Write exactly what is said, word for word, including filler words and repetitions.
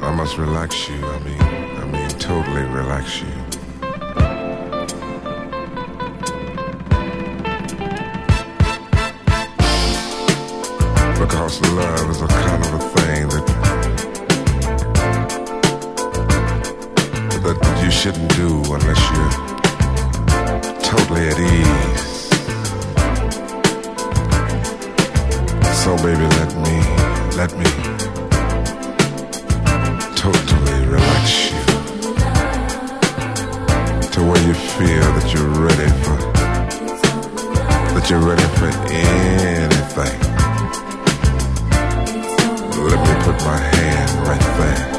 I must relax you. I mean, I mean, totally relax you. Because love is a kind of a thing that that you shouldn't do unless you're totally at ease. So baby, let me, let me totally relax you to where you feel that you're ready for, that you're ready for anything. Let me put my hand right there